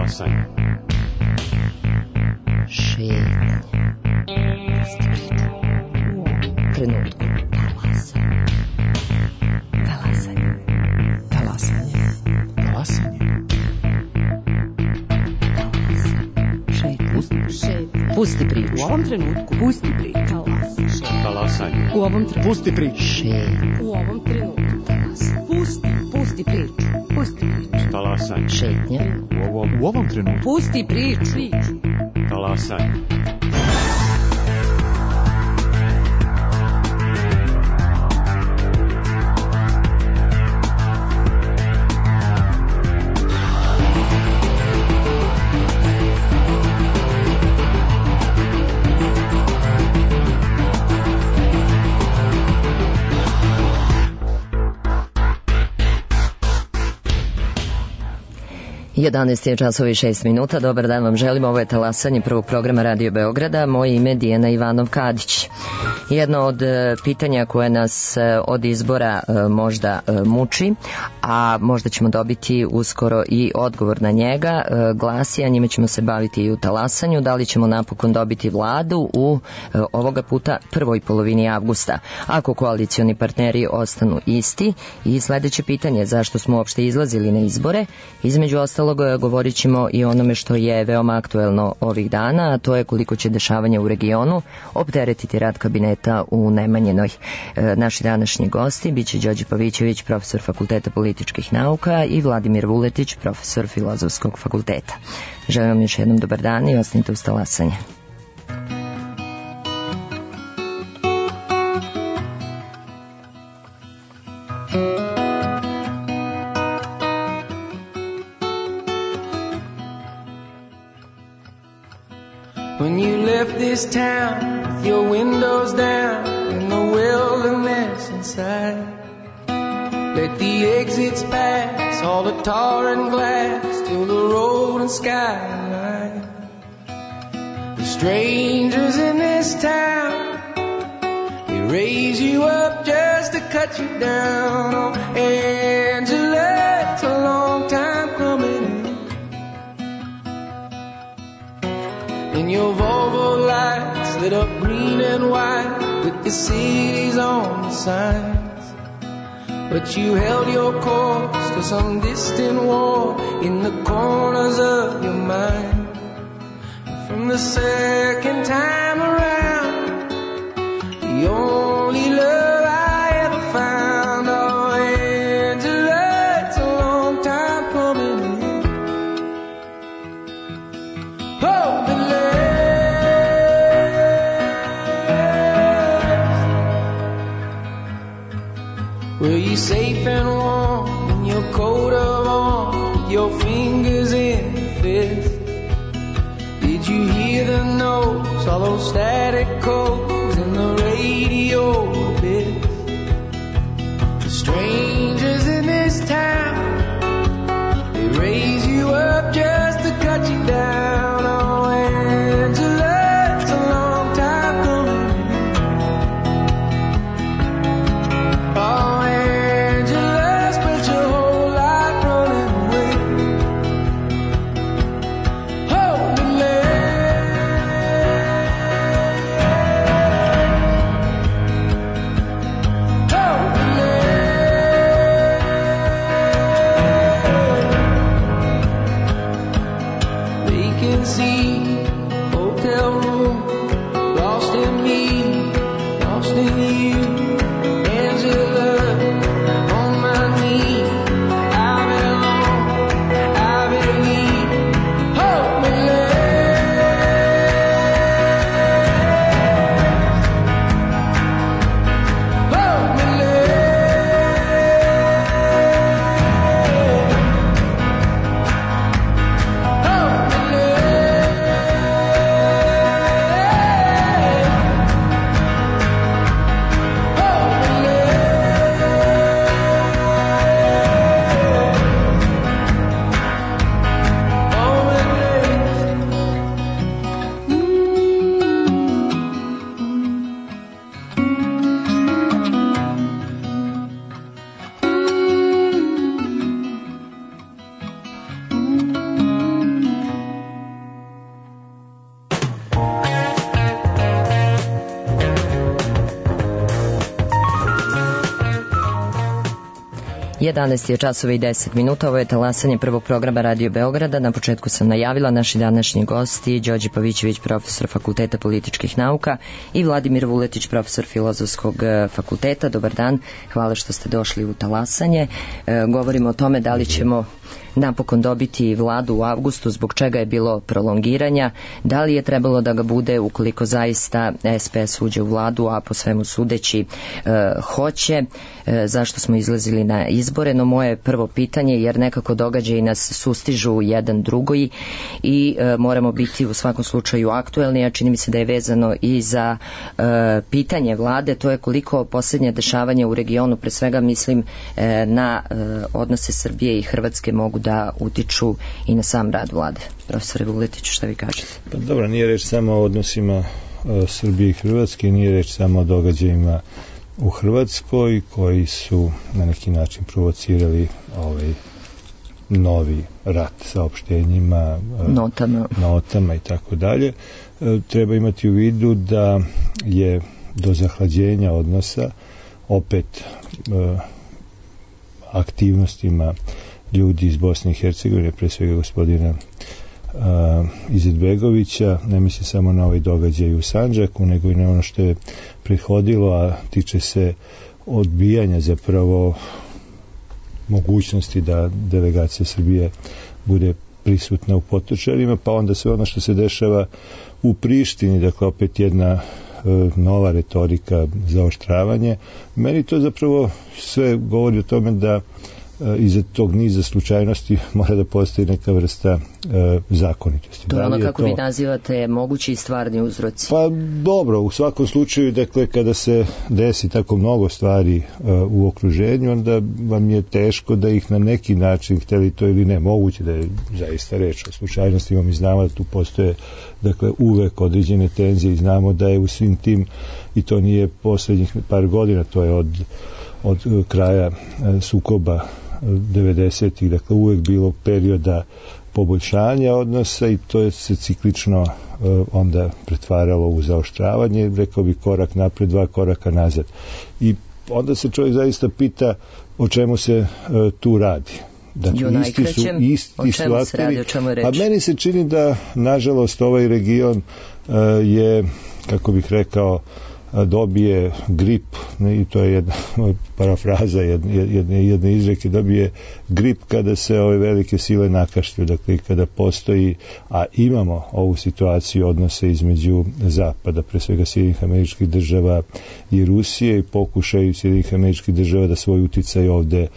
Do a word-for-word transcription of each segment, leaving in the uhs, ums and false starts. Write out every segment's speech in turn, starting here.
Talasanje. Šetnje. Trenutku. Talasanje. Talasanje. Talasanje. Pusti priču. U ovom trenutku. Pusti priču. Talasanje. U ovom trenutku. Pusti priču. Šetnje. U ovom trenutku. Pusti. Pusti priču. Pusti priču. Talasanje. Šetnje. U ovom, U ovom trenutku. Pusti priču. talasanje. jedanaest je časova i šest minuta. Dobar dan vam želim. Ovo je talasanje prvog programa Radio Beograda. Moje ime je Dijana Ivanov-Kadić. Jedno od pitanja koje nas od izbora možda muči, a možda ćemo dobiti uskoro i odgovor na njega, glasi, a njime ćemo se baviti i u talasanju, da li ćemo napokon dobiti vladu u ovoga puta prvoj polovini avgusta, ako koalicioni partneri ostanu isti. I sledeće pitanje, zašto smo uopšte izlazili na izbore? Između ostalog govorit ćemo i onome što je veoma aktuelno ovih dana, a to je koliko će dešavanja u regionu opteretiti rad kabineta u Nemanjinoj. E, naši današnji gosti biće Đorđe Pavićević, profesor Fakulteta političkih nauka, i Vladimir Vuletić, profesor Filozofskog fakulteta. Želim vam još jednom dobar dan i ostanite uz talasanje. When you left this town with your windows down and the wilderness inside, let the exits pass, all the tar and glass, till the road and skyline. The strangers in this town, they raise you up just to cut you down. Oh, Angela, it's a long time coming. And your Volvo lights lit up green and white with the cities on the signs. But you held your course to some distant war in the corners of your mind. From the second time around, the only love I ever found. Oh, Angela, it's a long time coming. Oh, were you safe and warm in your coat of arms with your fingers in the fist? Did you hear the notes, all those static codes in the radio bit? The strangers in this town, they raise you up just to cut you down. Oh, Angela, it's a long time coming. Oh, jedanaest je časova i deset minuta, ovo je talasanje prvog programa Radio Beograda. Na početku sam najavila naši današnji gosti, Đorđe Pavićević, profesor Fakulteta političkih nauka, i Vladimir Vuletić, profesor Filozofskog fakulteta. Dobar dan, hvala što ste došli u talasanje. E, govorimo o tome da li ćemo napokon dobiti vladu u avgustu, zbog čega je bilo prolongiranja, da li je trebalo da ga bude ukoliko zaista S P S uđe u vladu, a po svemu sudeći e, hoće, e, zašto smo izlazili na izbore. No moje prvo pitanje, jer nekako događaji nas sustižu jedan drugoj i e, moramo biti u svakom slučaju aktuelni, a čini mi se da je vezano i za e, pitanje vlade, to je koliko posljednje dešavanja u regionu, pre svega mislim e, na e, odnose Srbije i Hrvatske, mogu da utiču i na sam rad vlade. Profesore Vuletiću, šta vi kažete? Pa dobro, nije reč samo o odnosima uh, Srbije i Hrvatske, nije reč samo o događajima u Hrvatskoj koji su na neki način provocirali ovaj novi rat saopštenjima, uh, notama, notama i tako dalje. Uh, treba imati u vidu da je do zahlađenja odnosa opet uh, aktivnostima ljudi iz Bosne i Hercegovine, pre svega gospodina uh, Izetbegovića, ne misli samo na ovaj događaj u Sandžaku, nego i na ono što je prethodilo, a tiče se odbijanja zapravo mogućnosti da delegacija Srbije bude prisutna u Potočarima, pa onda sve ono što se dešava u Prištini, dakle opet jedna uh, nova retorika za oštravanje. Meni to zapravo sve govori o tome da iza tog niza slučajnosti mora da postoji neka vrsta e, zakonitosti. To je ono da je kako to... vi nazivate mogući i stvarni uzroci. Pa dobro, u svakom slučaju, dakle, kada se desi tako mnogo stvari e, u okruženju, onda vam je teško da ih na neki način, hteli to ili ne, moguće da je zaista reč o slučajnostima. Mi znamo da tu postoje, dakle, uvek određene tenzije i znamo da je u svim tim, i to nije poslednjih par godina, to je od, od kraja e, sukoba devedesetih, dakle uvek bilo perioda poboljšanja odnosa i to je se ciklično uh, onda pretvaralo u zaoštravanje, rekao bi korak napred, dva koraka nazad. I onda se čovjek zaista pita o čemu se uh, tu radi. Dakle, isti su, isti su aktori, a meni se čini da nažalost ovaj region uh, je, kako bih rekao, dobije grip, i to je jedna parafraza jedne, jedne, jedne izreke, dobije grip kada se ove velike sile nakašlju, dakle kada postoji, a imamo ovu situaciju odnose između Zapada, pre svega Sjedinjenih Američkih Država i Rusije, i pokušaju Sjedinjenih Američkih Država da svoj uticaj ovde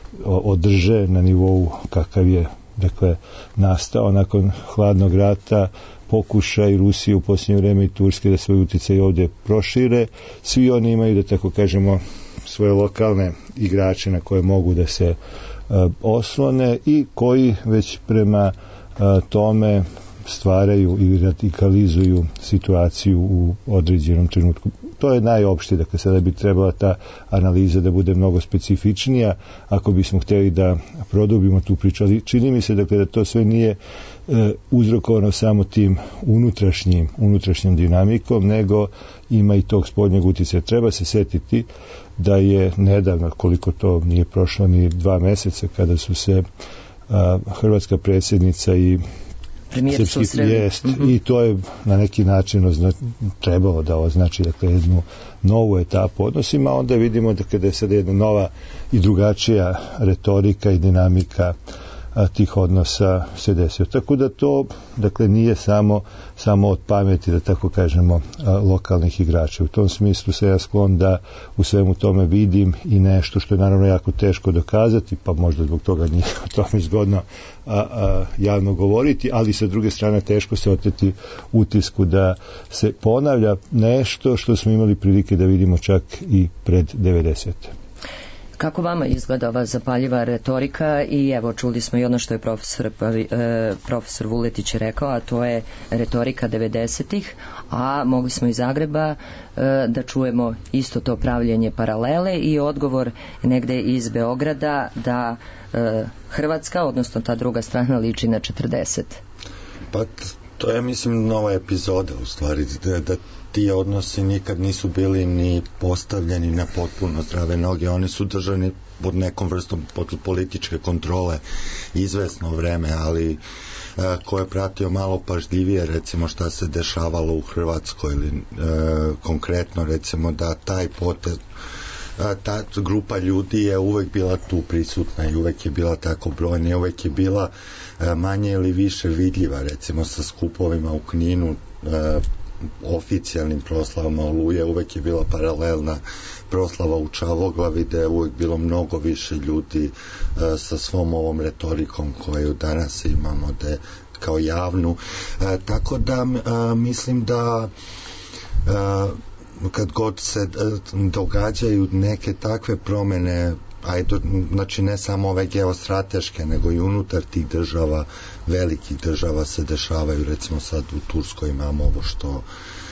održe na nivou kakav je, dakle, nastao nakon hladnog rata, pokušaj Rusije u posljednje vreme i Turske da svoj uticaj ovdje prošire. Svi oni imaju, da tako kažemo, svoje lokalne igrače na koje mogu da se uh, oslone i koji već prema uh, tome stvaraju i radikalizuju situaciju u određenom trenutku. To je najopštije, dakle sada bi trebala ta analiza da bude mnogo specifičnija ako bismo htjeli da produbimo tu priču, ali čini mi se, dakle, da to sve nije e, uzrokovano samo tim unutrašnjim, unutrašnjom dinamikom, nego ima i tog spoljnjeg utjecaja. Treba se setiti da je nedavno, koliko to nije prošlo ni dva meseca, kada su se a, hrvatska predsjednica i srpski jest, mm-hmm. i to je na neki način ozna, trebalo da označi, dakle, jednu novu etapu odnosima, onda vidimo da kada je sada jedna nova i drugačija retorika i dinamika a, tih odnosa se desio. Tako da to, dakle, nije samo, samo od pameti, da tako kažemo, a, lokalnih igrača. U tom smislu se ja sklon da u svemu tome vidim i nešto što je naravno jako teško dokazati, pa možda zbog toga nije o tome zgodno a, a, javno govoriti, ali sa druge strane teško se oteti utisku da se ponavlja nešto što smo imali prilike da vidimo čak i pred devedesete. Kako vama izgleda ova zapaljiva retorika? I evo, čuli smo i ono što je profesor, eh, profesor Vuletić rekao, a to je retorika devedesetih, a mogli smo iz Zagreba eh, da čujemo isto to pravljenje paralele i odgovor negde iz Beograda da eh, Hrvatska, odnosno ta druga strana, liči na četrdeset. Pa to je, mislim, nova epizoda u stvari, da, da ti odnosi nikad nisu bili ni postavljeni na potpuno zdrave noge, oni su držani pod nekom vrstom političke kontrole izvesno vreme, ali ko je pratio malo pažljivije recimo šta se dešavalo u Hrvatskoj ili e, konkretno recimo da taj potez, ta grupa ljudi je uvek bila tu prisutna i uvek je bila tako brojna i uvek je bila e, manje ili više vidljiva recimo sa skupovima u Kninu, e, oficijalnim proslavama Oluje, uvek je bila paralelna proslava u Čavoglavi, gde je uvek bilo mnogo više ljudi e, sa svom ovom retorikom koju danas imamo de, kao javnu. E, tako da e, mislim da e, kad god se e, događaju neke takve promene, ajde, znači ne samo ove geostrateške, nego i unutar tih država, velikih država se dešavaju, recimo sad u Turskoj imamo ovo što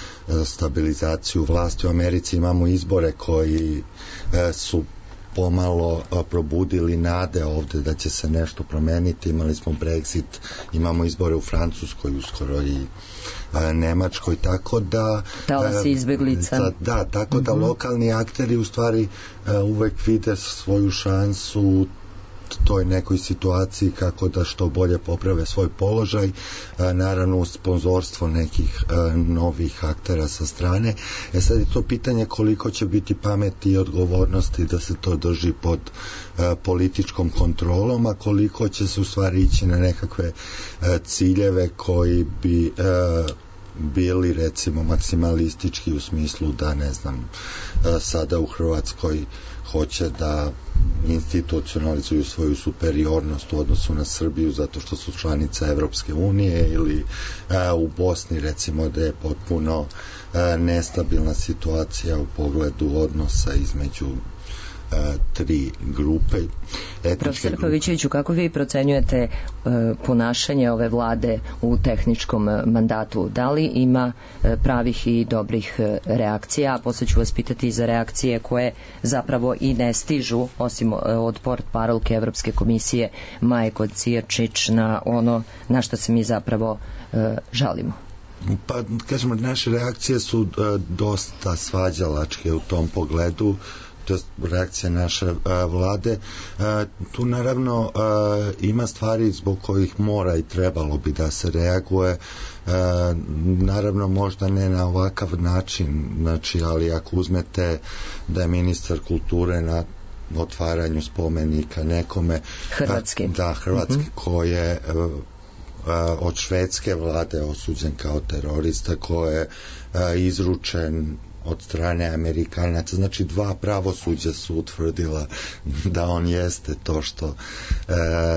stabilizaciju vlasti, u Americi imamo izbore koji e, su pomalo a, probudili nade ovde da će se nešto promeniti, imali smo Brexit, imamo izbore u Francuskoj uskoro i a, Nemačkoj, tako da talas izbeglica. Da, da, tako mm-hmm. da lokalni akteri u stvari a, uvek vide svoju šansu u toj nekoj situaciji kako da što bolje poprave svoj položaj, a, naravno uz sponzorstvo nekih a, novih aktera sa strane. E sad je to pitanje koliko će biti pameti i odgovornosti da se to drži pod a, političkom kontrolom, a koliko će se u stvari ići na nekakve a, ciljeve koji bi a, bili recimo maksimalistički u smislu da ne znam a, sada u Hrvatskoj hoće da institucionalizuju svoju superiornost u odnosu na Srbiju zato što su članica Evropske unije ili a, u Bosni recimo da je potpuno a, nestabilna situacija u pogledu odnosa između a, tri grupe. Profesor Pavićeviću, kako vi procenjujete e, ponašanje ove vlade u tehničkom mandatu? Da li ima e, pravih i dobrih e, reakcija? A posle ću vas pitati za reakcije koje zapravo i ne stižu, osim e, od port parolke Evropske komisije Maje Kocijačić na ono na što se mi zapravo e, žalimo. Pa, kažemo, naše reakcije su e, dosta svađalačke u tom pogledu, reakcija naše a, vlade. A, tu naravno a, ima stvari zbog kojih mora i trebalo bi da se reaguje. A, naravno možda ne na ovakav način, znači, ali ako uzmete da je ministar kulture na otvaranju spomenika nekome Hrvatski, a, da, Hrvatski mm-hmm. ko je a, od švedske vlade osuđen kao terorista, ko je a, izručen od strane Amerikanaca, znači dva pravosuđa su utvrdila da on jeste to što e,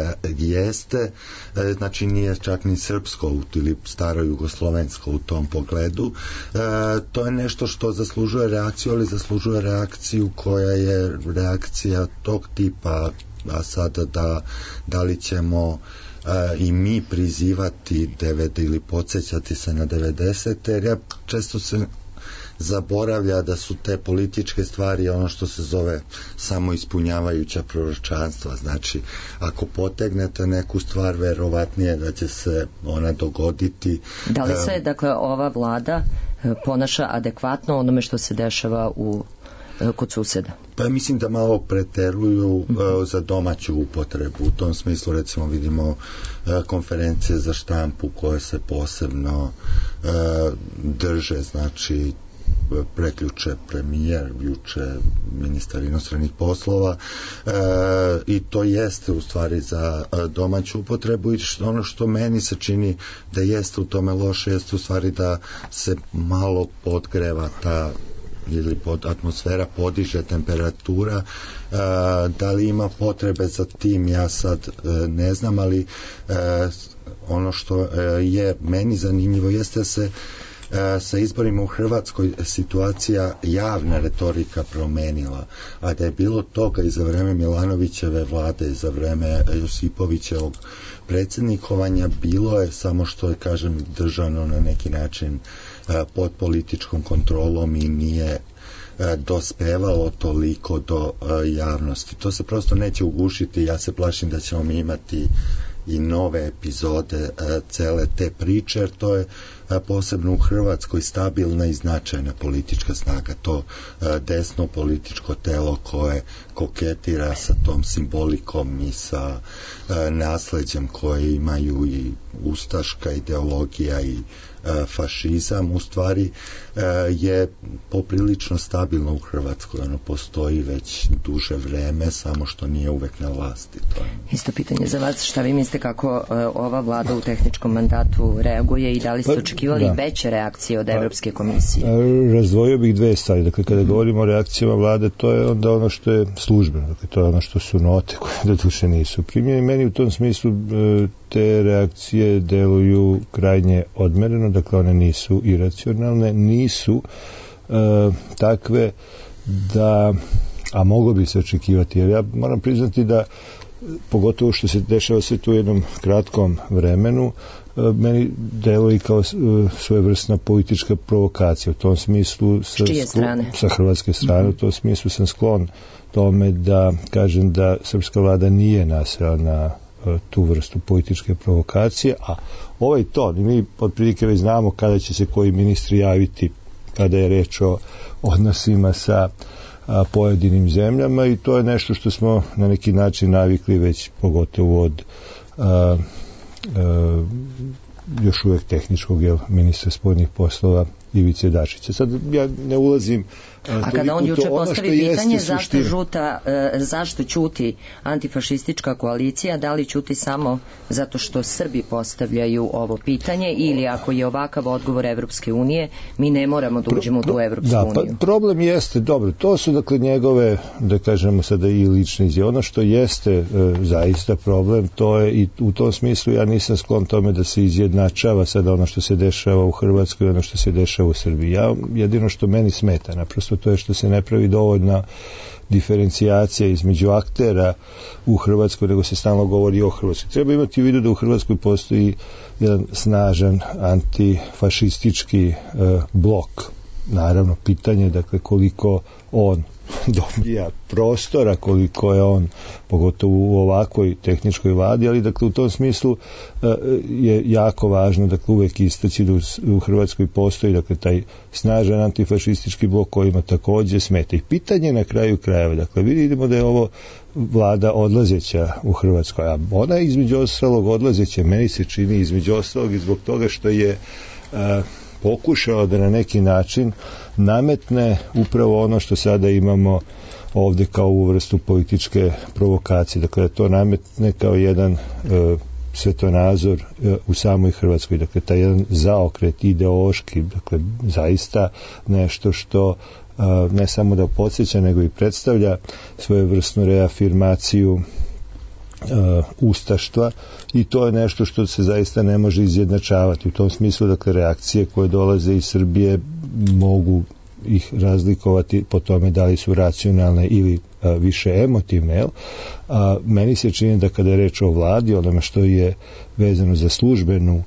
jeste, e, znači nije čak ni srpsko ili staro jugoslovensko u tom pogledu. E, to je nešto što zaslužuje reakciju, ali zaslužuje reakciju koja je reakcija tog tipa, a sada da, da li ćemo a, i mi prizivati devet ili podsjećati se na devedesete, jer ja često se zaboravlja da su te političke stvari ono što se zove samo ispunjavajuća proročanstva. Znači, ako potegnete neku stvar, verovatnije da će se ona dogoditi. Da li se, dakle, ova vlada ponaša adekvatno onome što se dešava u kod suseda? Pa mislim da malo preteruju uh, za domaću upotrebu. U tom smislu recimo vidimo uh, konferencije za štampu koje se posebno uh, drže, znači preključe premijer, juče ministar inostranih poslova e, i to jeste u stvari za domaću upotrebu i što, ono što meni se čini da jeste u tome loše jeste u stvari da se malo podgreva ta ili pod atmosfera, podiže temperatura, e, da li ima potrebe za tim ja sad e, ne znam, ali e, ono što e, je meni zanimljivo jeste da se sa izborima u Hrvatskoj situacija, javna retorika promenila, a da je bilo toga i za vreme Milanovićeve vlade i za vreme Josipovićevog predsjednikovanja, bilo je samo što je, kažem, držano na neki način pod političkom kontrolom i nije dospevalo toliko do javnosti. To se prosto neće ugušiti, ja se plašim da ćemo mi imati i nove epizode cele te priče, jer to je posebno u Hrvatskoj stabilna i značajna politička snaga, to desno političko telo koje koketira sa tom simbolikom i sa nasleđem koje imaju i ustaška ideologija i fašizam, u stvari je poprilično stabilno u Hrvatskoj, ono postoji već duže vreme, samo što nije uvek na vlasti. To je... Isto pitanje za vas, šta vi mislite kako ova vlada u tehničkom mandatu reaguje i da li ste očekivali da. veće reakcije od Evropske komisije? Razdvojio bih dve stvari, dakle kada govorimo o reakcijama vlade, to je onda ono što je službeno, dakle to je ono što su note koje do duše nisu primljene. Meni u tom smislu te reakcije deluju krajnje odmereno, dakle one nisu iracionalne, nisu e, takve da, a moglo bi se očekivati, jer ja moram priznati da pogotovo što se dešava sve tu u jednom kratkom vremenu, e, meni deluje kao e, svojevrsna politička provokacija u tom smislu sa, sa hrvatske strane, u tom smislu sam sklon tome da kažem da srpska vlada nije nasela na tu vrstu političke provokacije, a ovaj ton, mi otprilike već znamo kada će se koji ministri javiti kada je reč o odnosima sa a, pojedinim zemljama, i to je nešto što smo na neki način navikli već pogotovo od a, a, još uvek tehničkog jel, ministra spoljnih poslova Ivice Dačića. Sad ja ne ulazim A kada on juče postavi pitanje zašto žuta, e, zašto ćuti antifašistička koalicija, da li ćuti samo zato što Srbi postavljaju ovo pitanje, ili ako je ovakav odgovor Evropske unije, mi ne moramo da uđemo u tu Evropsku da, uniju? Pa, problem jeste, dobro, to su dakle njegove, da kažemo sada i lične izjave. Ono što jeste e, zaista problem, to je i u tom smislu ja nisam sklon tome da se izjednačava sada ono što se dešava u Hrvatskoj i ono što se dešava u Srbiji. Ja, jedino što meni smeta, naprosto to je što se ne pravi dovoljna diferencijacija između aktera u Hrvatskoj, nego se stalno govori o Hrvatskoj. Treba imati u vidu da u Hrvatskoj postoji jedan snažan antifašistički e, blok. Naravno, pitanje dakle koliko on dobija prostora, koliko je on pogotovo u ovakvoj tehničkoj vladi, ali dakle u tom smislu e, je jako važno dakle uvek istaći da u, u Hrvatskoj postoji dakle taj snažan antifašistički blok kojima takođe smeta. I pitanje na kraju krajeva, dakle vidimo da je ovo vlada odlazeća u Hrvatskoj, a ona između ostalog odlazeća, meni se čini između ostalog i zbog toga što je e, pokušao da na neki način nametne upravo ono što sada imamo ovde kao u vrstu političke provokacije. Dakle, to nametne kao jedan e, svetonazor e, u samoj Hrvatskoj. Dakle, taj jedan zaokret ideološki, dakle, zaista nešto što e, ne samo da podsjeća, nego i predstavlja svojevrsnu reafirmaciju Uh, ustaštva, i to je nešto što se zaista ne može izjednačavati. U tom smislu, dakle, reakcije koje dolaze iz Srbije mogu ih razlikovati po tome da li su racionalne ili a, više emotivne. Jel? A, meni se čini da kada je reč o vladi, onome što je vezano za službenu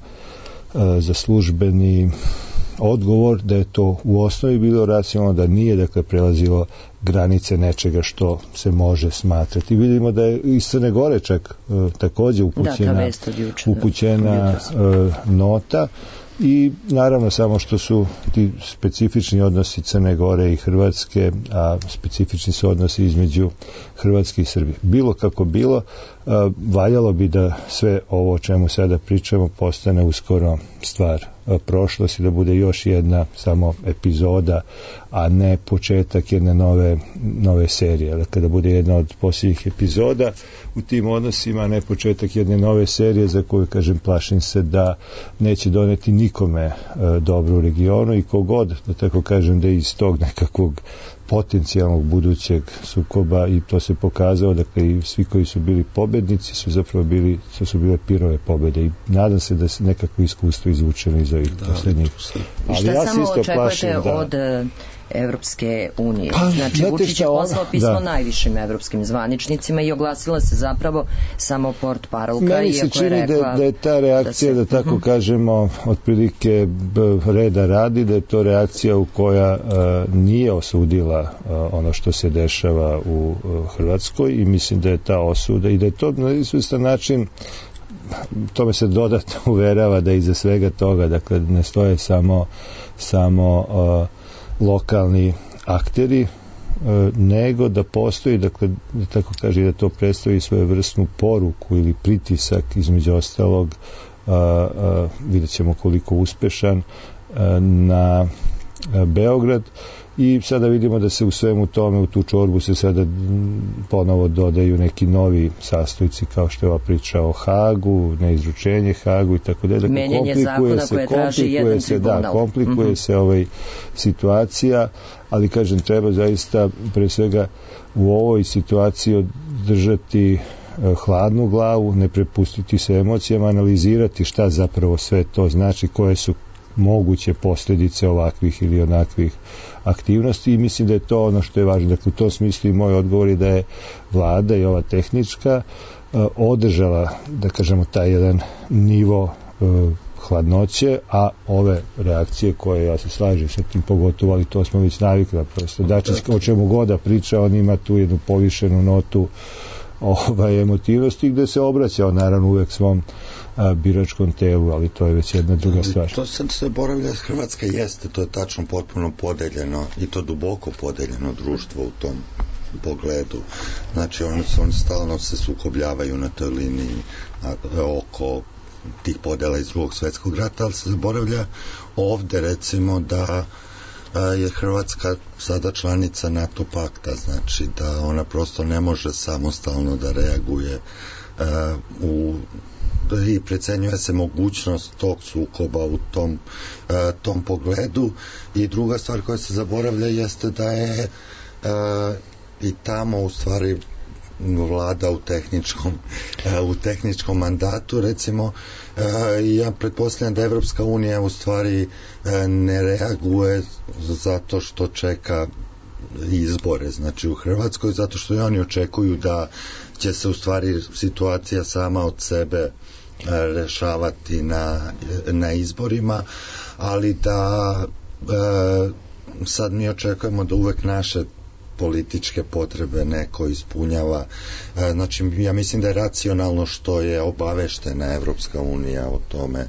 a, za službeni odgovor, da je to u osnovi bilo racionalno, da nije dakle prelazilo granice nečega što se može smatrati. Vidimo da je iz Crne Gore čak uh, takođe upućena, da, juče, upućena uh, nota, i naravno samo što su ti specifični odnosi Crne Gore i Hrvatske, a specifični su odnosi između Hrvatske i Srbije. Bilo kako bilo, uh, valjalo bi da sve ovo o čemu sada pričamo postane uskoro stvar prošlosti, da bude još jedna samo epizoda, a ne početak jedne nove, nove serije. Dakle, da bude jedna od posljednjih epizoda u tim odnosima, a ne početak jedne nove serije za koju, kažem, plašim se da neće doneti nikome e, dobro u regionu, i kogod, da tako kažem, da iz tog nekakvog potencijalnog budućeg sukoba, i to se pokazalo, dakle, i svi koji su bili pobednici su zapravo bili, su, su bile pirove pobede, i nadam se da se nekako iskustvo izvučeno iz ovih da, poslednjih. I šta ja samo očekujete da, od Evropske unije? Pa, znači, Vučić je poslao pismo da. najvišim evropskim zvaničnicima i oglasila se zapravo samo port parolka. Meni se čini je rekla da, da je ta reakcija, da, se... da tako uh-huh. kažemo, otprilike reda radi, da je to reakcija u koja uh, nije osudila uh, ono što se dešava u uh, Hrvatskoj, i mislim da je ta osuda i da je to na izvestan način tome se dodatno uverava da iza svega toga, dakle, ne stoje samo, samo uh, lokalni akteri, uh, nego da postoji, dakle, da tako kaže, da to predstavi svoju vrstnu poruku ili pritisak, između ostalog, uh, uh, vidjet ćemo koliko uspešan, uh, na uh, Beograd. I sada vidimo da se u svemu tome, u tu čorbu se sada ponovo dodaju neki novi sastojci, kao što je ova priča o Hagu, neizručenje Hagu i tako dalje. Menjanje zakona koje traži jedan tribunal. Da, komplikuje mm-hmm. se ovaj situacija, ali kažem, treba zaista pre svega u ovoj situaciji držati hladnu glavu, ne prepustiti se emocijama, analizirati šta zapravo sve to znači, koje su moguće posljedice ovakvih ili onakvih aktivnosti, i mislim da je to ono što je važno. Dakle, u tom smislu i moj odgovor je da je vlada i ova tehnička uh, održala, da kažemo, taj jedan nivo uh, hladnoće, a ove reakcije koje, ja se slažem sa tim, pogotovo, ali to smo već navikli, prosto Dačić, o čemu god da priča, on ima tu jednu povišenu notu ovaj, emotivnosti, gde se obraćao naravno uvek svom a, biračkom telu, ali to je već jedna druga stvar. To sad se boravlja, Hrvatska jeste, to je tačno potpuno podeljeno, i to duboko podeljeno društvo u tom pogledu. Znači, oni, oni stalno se sukobljavaju na toj liniji a, oko tih podela iz drugog svjetskog rata, ali se zaboravlja ovde, recimo, da je Hrvatska sada članica NATO pakta, znači da ona prosto ne može samostalno da reaguje uh, u, i precenjuje se mogućnost tog sukoba u tom, uh, tom pogledu. I druga stvar koja se zaboravlja jeste da je uh, i tamo u stvari vlada u tehničkom uh, u tehničkom mandatu, recimo. Uh, ja pretpostavljam da Evropska unija u stvari uh, ne reaguje zato što čeka izbore, znači u Hrvatskoj, zato što i oni očekuju da će se u stvari situacija sama od sebe uh, rešavati na, na izborima, ali da uh, sad mi očekujemo da uvek naše političke potrebe neko ispunjava. Znači, ja mislim da je racionalno što je obaveštena Evropska unija o tome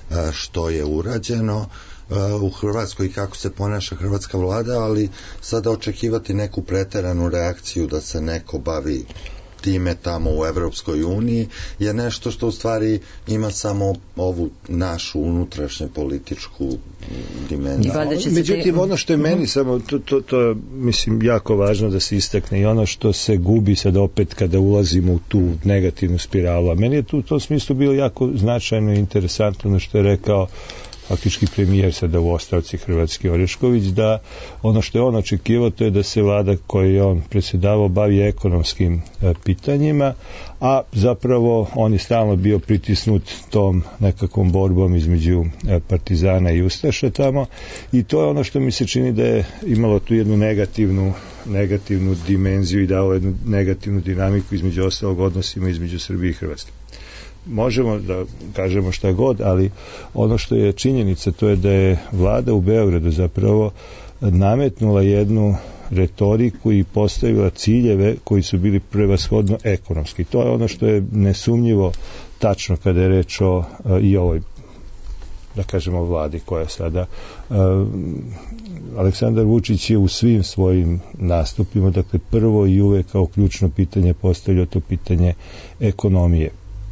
što je urađeno u Hrvatskoj i kako se ponaša hrvatska vlada, ali sada očekivati neku preteranu reakciju da se neko bavi time tamo u Evropskoj uniji je nešto što u stvari ima samo ovu našu unutrašnju političku dimenziju. Međutim, ono što je meni samo, to, to, to je, mislim, jako važno da se istakne, i ono što se gubi sad opet kada ulazimo u tu negativnu spiralu. A meni je tu u tom smislu bilo jako značajno i interesantno ono što je rekao faktički premijer sada u ostavci Hrvatski Orešković, da ono što je on očekivao, to je da se vlada koju je on predsjedavao bavi ekonomskim e, pitanjima, a zapravo on je stalno bio pritisnut tom nekakvom borbom između e, partizana i ustaša tamo, i to je ono što mi se čini da je imalo tu jednu negativnu negativnu dimenziju i dao jednu negativnu dinamiku između ostalog odnosima između Srbije i Hrvatske. Možemo da kažemo šta god, ali ono što je činjenica, to je da je vlada u Beogradu zapravo nametnula jednu retoriku i postavila ciljeve koji su bili prevashodno ekonomski. To je ono što je nesumnjivo tačno kada je reč o i ovoj, da kažemo, vladi koja sada uh, Aleksandar Vučić je u svim svojim nastupima, dakle, prvo i uvek kao ključno pitanje postavljao to pitanje ekonomije.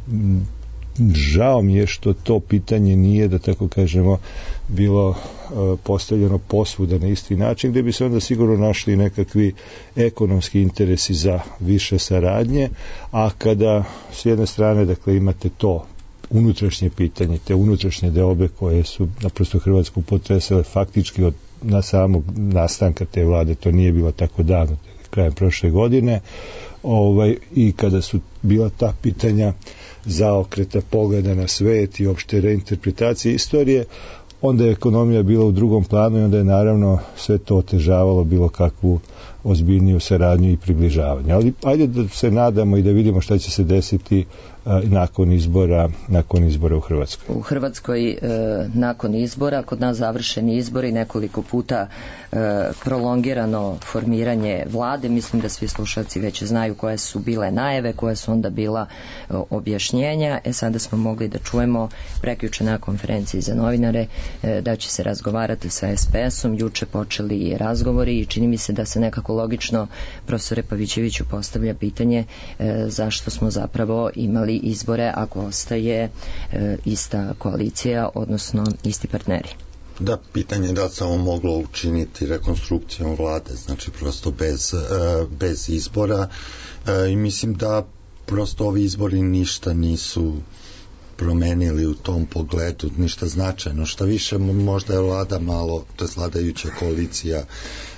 Žao mi je što to pitanje nije, da tako kažemo, bilo uh, postavljeno posvuda na isti način, gde bi se onda sigurno našli nekakvi ekonomski interesi za više saradnje, a kada s jedne strane, dakle, imate to unutrašnje pitanje, te unutrašnje deobe koje su naprosto Hrvatsku potresale faktički od na samog nastanka te vlade, to nije bilo tako davno, krajem prošle godine, ovaj, i kada su bila ta pitanja zaokreta pogleda na svet i opšte reinterpretacije istorije, onda je ekonomija bila u drugom planu i onda je naravno sve to otežavalo bilo kakvu ozbiljniju saradnju i približavanje. Ali ajde da se nadamo i da vidimo šta će se desiti nakon izbora, nakon izbora u Hrvatskoj. U Hrvatskoj e, nakon izbora, kod nas završeni izbori, nekoliko puta e, prolongirano formiranje vlade. Mislim da svi slušalci već znaju koje su bile najave, koje su onda bila e, objašnjenja. E sada smo mogli da čujemo prekjuče na konferenciji za novinare e, da će se razgovarati sa es pe esom. Juče počeli razgovori i čini mi se da se nekako logično profesore Pavićeviću postavlja pitanje e, zašto smo zapravo imali izbore ako ostaje e, ista koalicija, odnosno isti partneri. Da, pitanje je da samo moglo učiniti rekonstrukcijom vlade, znači prosto bez, e, bez izbora e, i mislim da prosto ovi izbori ništa nisu promenili u tom pogledu, ništa značajno. Šta više, možda je vlada malo, to je vladajuća koalicija e,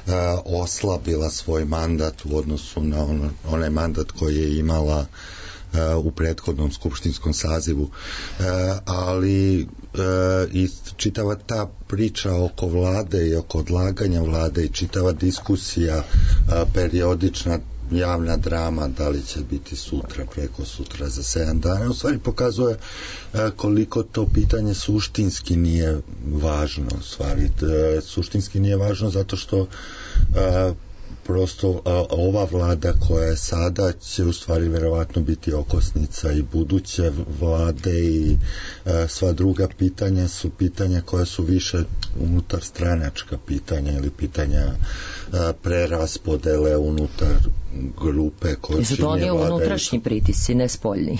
oslabila svoj mandat u odnosu na ono, onaj mandat koji je imala u prethodnom skupštinskom sazivu, e, ali e, i čitava ta priča oko vlade i oko odlaganja vlade i čitava diskusija, a, periodična javna drama, da li će biti sutra, preko sutra, za sedam dana, u stvari pokazuje a, koliko to pitanje suštinski nije važno, u stvari a, suštinski nije važno zato što a, prosto a, ova vlada koja je sada će u stvari verovatno biti okosnica i buduće vlade i a, sva druga pitanja su pitanja koja su više unutar stranačka pitanja ili pitanja a, preraspodele unutar grupe koje čini vlada. I su to oni unutrašnji pritisci, ne spoljni,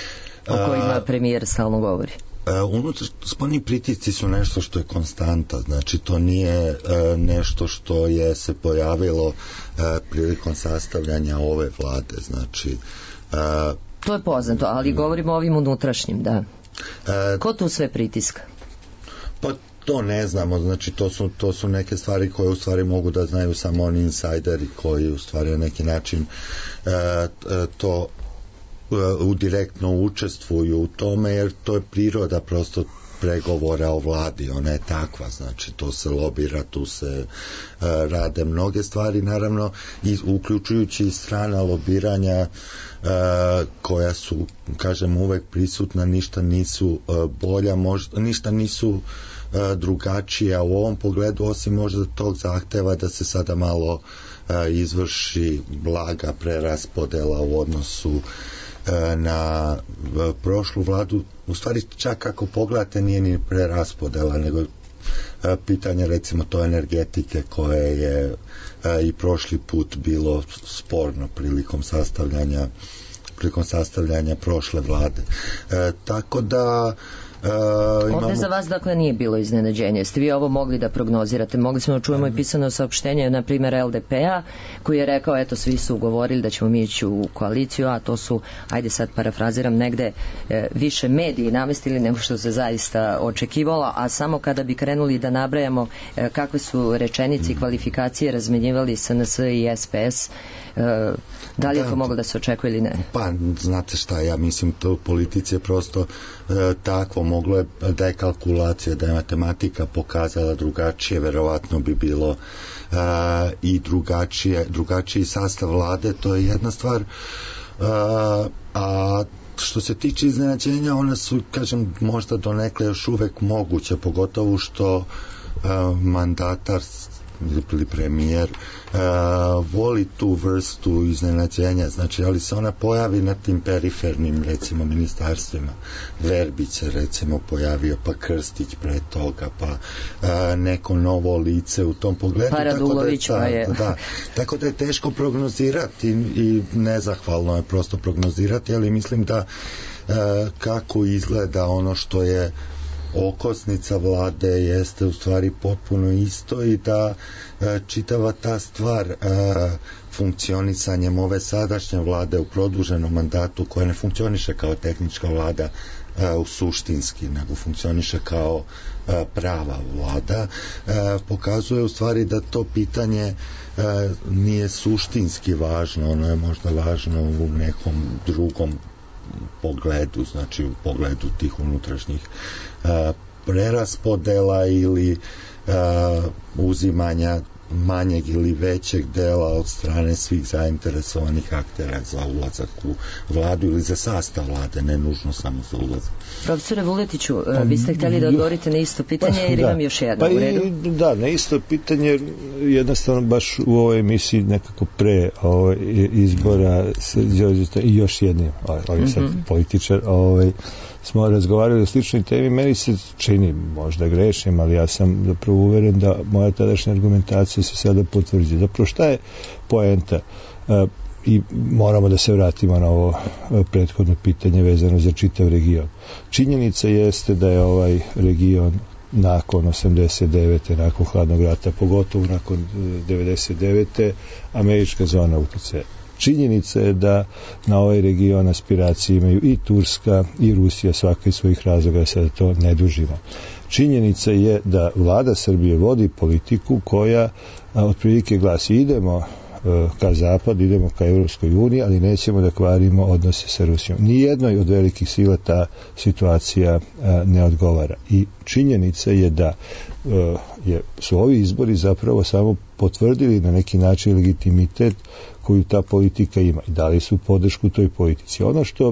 o kojima premijer stalno govori. Uh, unutar, spoljni pritisci su nešto što je konstanta, znači to nije uh, nešto što je se pojavilo uh, prilikom sastavljanja ove vlade, znači uh, to je poznato, ali govorimo o ovim unutrašnjim, da. Uh, Ko tu sve pritiska? Pa to ne znamo, znači to su, to su neke stvari koje u stvari mogu da znaju samo oni insajderi koji u stvari na neki način uh, to u direktno učestvuju u tome, jer to je priroda prosto pregovora o vladi, ona je takva, znači to se lobira, tu se uh, rade mnoge stvari, naravno i uključujući i strana lobiranja uh, koja su, kažem, uvek prisutna, ništa nisu uh, bolja, možda, ništa nisu uh, drugačija u ovom pogledu, osim možda tog zahteva da se sada malo uh, izvrši blaga preraspodela u odnosu na prošlu vladu. U stvari čak ako pogledate nije ni preraspodela, nego pitanje recimo to energetike koje je i prošli put bilo sporno prilikom sastavljanja prilikom sastavljanja prošle vlade. E, tako da Uh, imamo... Ovde za vas dakle nije bilo iznenađenje. Ste vi ovo mogli da prognozirate? Mogli smo da čujemo i pisano saopštenje na primjer el de pe-a koji je rekao eto svi su ugovorili da ćemo mi ići u koaliciju, a to su, ajde sad parafraziram, negde e, više mediji namestili nego što se zaista očekivalo, a samo kada bi krenuli da nabrajamo e, kakve su rečenice i kvalifikacije razmenjivali es en es i es pe es, e, da li je to moglo da se očekuje ili ne? Pa, znate šta, ja mislim to u politici je prosto e, takvo, moglo je da je kalkulacija, da je matematika pokazala drugačije, verovatno bi bilo e, i drugačije, drugačiji sastav vlade, to je jedna stvar, e, a što se tiče iznenađenja, ona su, kažem, možda donekle još uvek moguće, pogotovo što e, mandatar ili premijer uh, voli tu vrstu iznenađenja, znači, ali se ona pojavi na tim perifernim, recimo, ministarstvima. Verbić se, recimo, pojavio, pa Krstić pre toga, pa uh, neko novo lice u tom pogledu. Pa Radulović, tako da je, je, da, tako da je teško prognozirati i nezahvalno je prosto prognozirati, ali mislim da uh, kako izgleda ono što je okosnica vlade jeste u stvari potpuno isto i da e, čitava ta stvar e, funkcionisanjem ove sadašnje vlade u produženom mandatu koja ne funkcioniše kao tehnička vlada e, u suštinski, nego funkcioniše kao e, prava vlada, e, pokazuje u stvari da to pitanje e, nije suštinski važno, ono je možda važno u nekom drugom pogledu, znači u pogledu tih unutrašnjih uh, preraspodela ili uh, uzimanja manjeg ili većeg dela od strane svih zainteresovanih aktera za ulazak u vladu ili za sastav vlade, ne nužno samo za ulazak. Profesore Vuletiću, vi ste htjeli da odgovorite na isto pitanje jer da. imam još jedno pa u redu. I, da, na isto pitanje jednostavno baš u ovoj emisiji nekako pre ovaj, izbora i još jednim, ovaj, mm-hmm. sad političar, ovaj, smo razgovarali o sličnoj temi. Meni se čini, možda grešim, ali ja sam zapravo uveren da moja tadašnja argumentacija se sada potvrđuje. Zapravo šta je poenta? E, I moramo da se vratimo na ovo prethodno pitanje vezano za čitav region. Činjenica jeste da je ovaj region nakon osamdeset devete nakon hladnog rata, pogotovo nakon devedeset devete američka zona uticaja. Činjenica je da na ovaj region aspiracije imaju i Turska i Rusija, svaka iz svojih razloga, sada to ne dužimo. Činjenica je da vlada Srbije vodi politiku koja a, otprilike glasi idemo a, ka zapadu, idemo ka Evropskoj uniji, ali nećemo da kvarimo odnose sa Rusijom. Nijednoj od velikih sila ta situacija a, ne odgovara. I činjenica je da a, je, su ovi izbori zapravo samo potvrdili na neki način legitimitet koju ta politika ima i dali su podršku toj politici. Ono što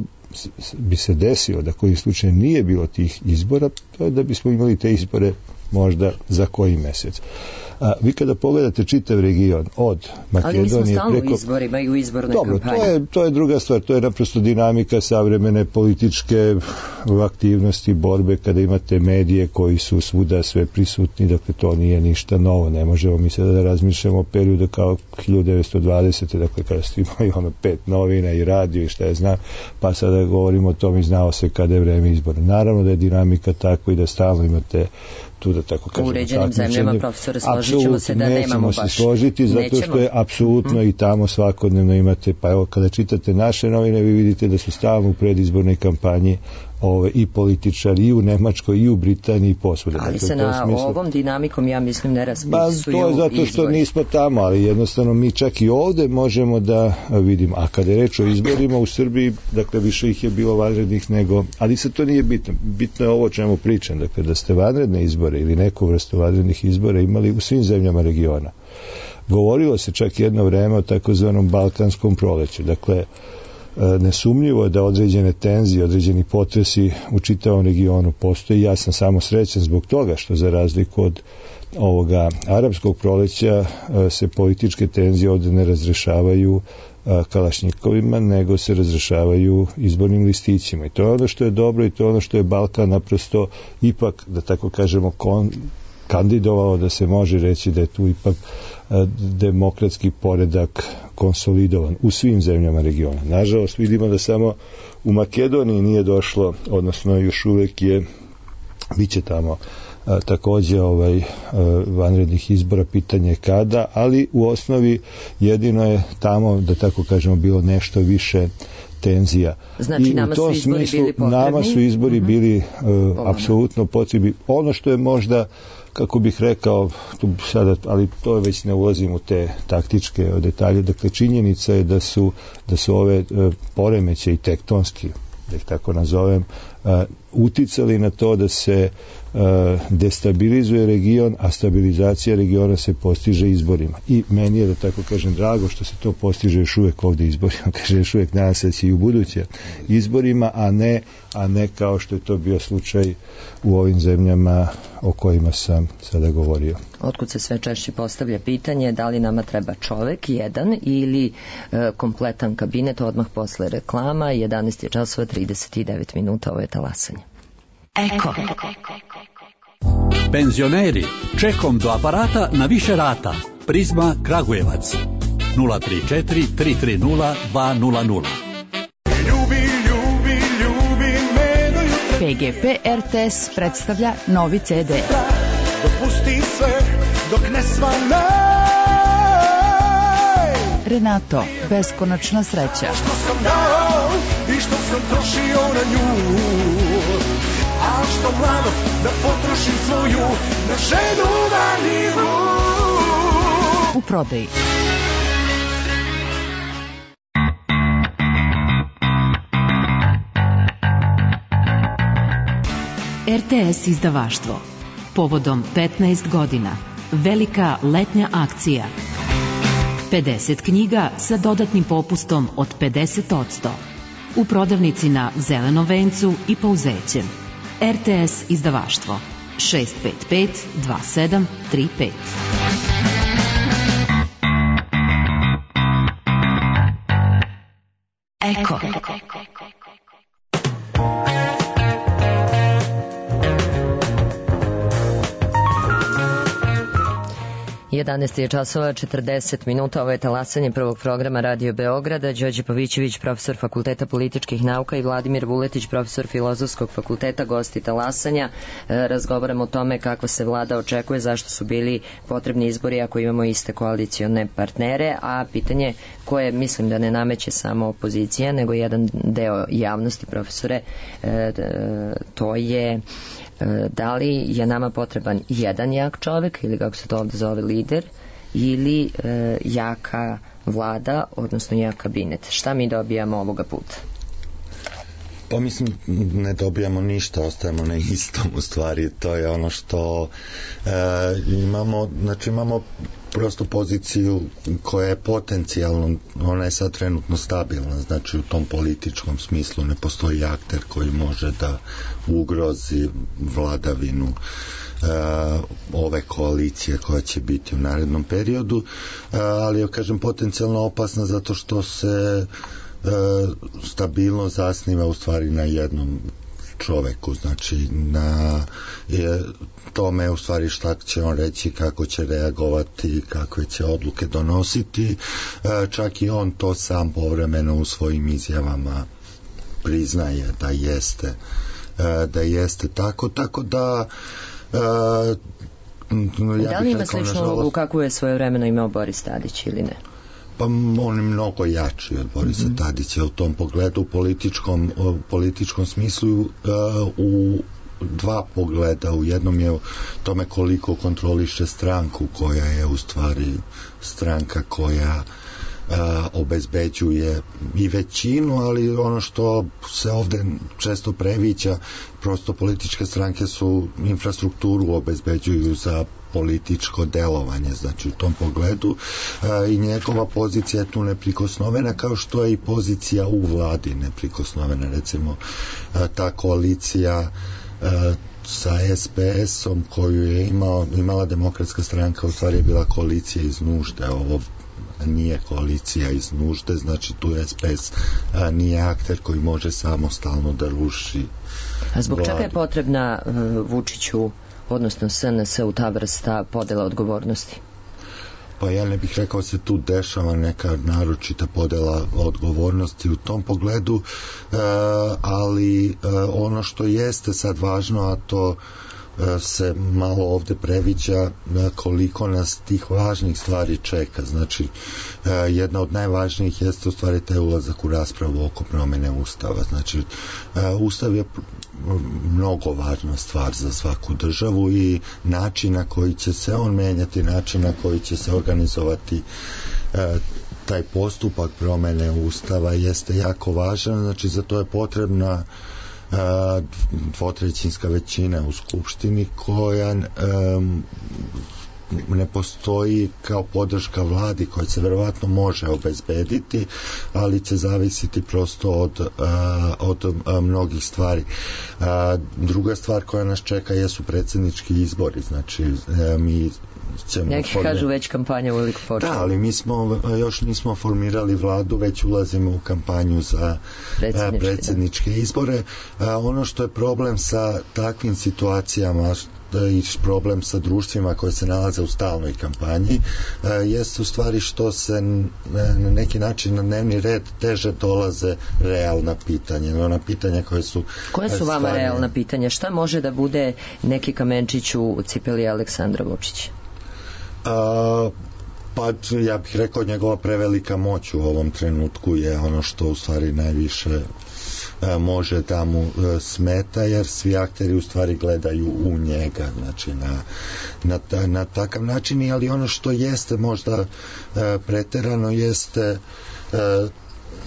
bi se desilo da koji slučaj nije bilo tih izbora, to je da bismo imali te izbore možda za koji mesec. A vi kada pogledate čitav region od Makedonije preko... Ali mi smo stalno preko... u izborima i u izbornoj Dobro, kampanji. to je, to je druga stvar, to je naprosto dinamika savremene političke aktivnosti, borbe, kada imate medije koji su svuda sve prisutni, dakle to nije ništa novo, ne možemo mi sada da razmišljamo o periodu kao hiljadu devetsto dvadesete dakle kada ste imali ono pet novina i radio i šta je znam, pa sada govorimo o tom i znao se kada je vreme izbora. Naravno da je dinamika tako i da stalno imate tu da tako kažemo. U uređenim zemljama, profesore, složit ćemo se da nemamo baš. Nećemo se složiti, zato Nećemo. što je apsolutno mm. i tamo svakodnevno imate, pa evo kada čitate naše novine, vi vidite da su stalno u predizbornoj kampanji ove, i političari i u Nemačkoj i u Britaniji i posvuda. Ali dakle, se na smislu... ovom dinamikom, ja mislim, ne raspisuju ba, to je zato što izbori. nismo tamo, ali jednostavno mi čak i ovde možemo da vidimo. A kada je reč o izborima u Srbiji, dakle više ih je bilo vanrednih nego, ali se to nije bitno. Bitno je ovo o čemu pričam, dakle da ste vanredne izbore ili neku vrstu vanrednih izbora imali u svim zemljama regiona. Govorilo se čak jedno vreme o takozvanom balkanskom proleću. Dakle, nesumnjivo je da određene tenzije, određeni potresi u čitavom regionu postoji. Ja sam samo srećan zbog toga što za razliku od ovoga arapskog proleća se političke tenzije ovdje ne razrešavaju kalašnjikovima, nego se razrešavaju izbornim listićima. I to je ono što je dobro i to je ono što je Balkan naprosto ipak, da tako kažemo, kon, kandidovao da se može reći da je tu ipak demokratski poredak konsolidovan u svim zemljama regiona. Nažalost, vidimo da samo u Makedoniji nije došlo, odnosno još uvek je, bit će tamo a, takođe ovaj, a, vanrednih izbora, pitanje kada, ali u osnovi jedino je tamo, da tako kažemo, bilo nešto više tenzija. Znači, i nama u tom su izbori smislu, bili potrebni? Nama su izbori uh-huh. bili uh, apsolutno potrebi. Ono što je možda, kako bih rekao, tu sada, ali to već ne ulazim u te taktičke detalje, dakle činjenica je da su, da su ove uh, poremeće i tektonski, da ih tako nazovem, uh, uticali na to da se uh, destabilizuje region, a stabilizacija regiona se postiže izborima. I meni je, da tako kažem, drago što se to postiže još uvek ovdje izborima, kaže još uvek nadam se i u buduće izborima, a ne, a ne kao što je to bio slučaj u ovim zemljama o kojima sam sada govorio. Otkud se sve češće postavlja pitanje da li nama treba čovek jedan ili e, kompletan kabinet odmah posle reklama. Jedanaest je časova trideset devet minuta, ovo je talasanje. Eko. Penzioneri, čekom do aparata na više rata. Prizma Kragujevac nula tri četiri tri tri nula dva nula nula. Ljubi, ljubi, ljubi me do jutra. P G P R T S predstavlja novi C D. Dopusti sve dok ne svane. Renato, beskonačna sreća. Što sam dao i što sam trošio na nju. A što mlado da potrošim svoju na ženu vanilju. U prodaji. R T S izdavaštvo. Povodom petnaest godina velika letnja akcija. pedeset knjiga sa dodatnim popustom od pedeset posto. U prodavnici na Zelenom vencu i Pouzećem. R T S izdavaštvo šest pet pet dva sedam tri pet. Eko. jedanaest je časova četrdeset minuta, ovo je talasanje prvog programa Radio Beograda. Đorđe Pavićević, profesor Fakulteta političkih nauka, i Vladimir Vuletić, profesor Filozofskog fakulteta, gosti talasanja. E, razgovaramo o tome kako se vlada očekuje, zašto su bili potrebni izbori ako imamo iste koalicione partnere, a pitanje koje mislim da ne nameće samo opozicija, nego jedan deo javnosti, profesore, e, to je da li je nama potreban jedan jak čovek, ili kako se to ovde zove lider, ili e, jaka vlada, odnosno jak kabinet. Šta mi dobijamo ovoga puta? Pa mislim, ne dobijamo ništa, ostajemo na istom u stvari. To je ono što e, imamo, znači imamo prosto poziciju koja je potencijalno, ona je sad trenutno stabilna, znači u tom političkom smislu ne postoji akter koji može da ugrozi vladavinu e, ove koalicije koja će biti u narednom periodu, e, ali ja kažem potencijalno opasna zato što se e, stabilno zasniva u stvari na jednom čoveku, znači na je, tome u stvari šta će on reći, kako će reagovati, kakve će odluke donositi, e, čak i on to sam povremeno u svojim izjavama priznaje da jeste e, da jeste tako, tako da e, ja da li ima sličnu ulogu kakvu je svoje vremeno imao Boris Tadić ili ne? Pa on je mnogo jači od Borisa mm-hmm. Tadića u tom pogledu, u političkom, u političkom smislu, uh, u dva pogleda. U jednom je tome koliko kontroliše stranku, koja je u stvari stranka koja uh, obezbeđuje i većinu, ali ono što se ovde često previđa, prosto političke stranke su infrastrukturu obezbeđuju za političko delovanje, znači u tom pogledu a, i njegova pozicija je tu neprikosnovena, kao što je i pozicija u vladi neprikosnovena. Recimo a, ta koalicija a, sa S P S-om koju je imao, imala Demokratska stranka, u stvari je bila koalicija iz nužde. Ovo nije koalicija iz nužde, znači tu S P S a, nije akter koji može samostalno da ruši. A zbog vladu. Čega je potrebna uh, Vučiću, odnosno S N S, u ta vrsta podela odgovornosti? Pa ja ne bih rekao se tu dešava neka naročita podela odgovornosti u tom pogledu, e, ali e, ono što jeste sad važno, a to e, se malo ovde previđa, koliko nas tih važnih stvari čeka. Znači, e, jedna od najvažnijih jeste u stvari taj ulazak u raspravu oko promene Ustava. Znači, e, Ustav je mnogo važna stvar za svaku državu i način na koji će se on menjati, način na koji će se organizovati e, taj postupak promene Ustava jeste jako važan. Znači, za to je potrebna e, dvotrećinska većina u Skupštini koja e, ne postoji kao podrška vladi, koja se verovatno može obezbediti, ali će zavisiti prosto od, uh, od uh, mnogih stvari. Uh, druga stvar koja nas čeka jesu predsjednički izbori, znači uh, mi ćemo... Neki formi... kažu već kampanja uveliko počela. Da, ali mi smo, još nismo formirali vladu, već ulazimo u kampanju za predsjedničke, predsjedničke izbore. Uh, ono što je problem sa takvim situacijama, i problem sa društvima koje se nalaze u stalnoj kampanji, e, jeste u stvari što se na neki način na dnevni red teže dolaze realna pitanja, ona pitanja koje su... Koje su vama stvarne... realna pitanja? Šta može da bude neki kamenčić u cipeli Aleksandra Vučića? A, pa ja bih rekao njegova prevelika moć u ovom trenutku je ono što u stvari najviše može da mu smeta, jer svi akteri u stvari gledaju u njega, znači na, na, ta, na takav način, ali ono što jeste možda preterano jeste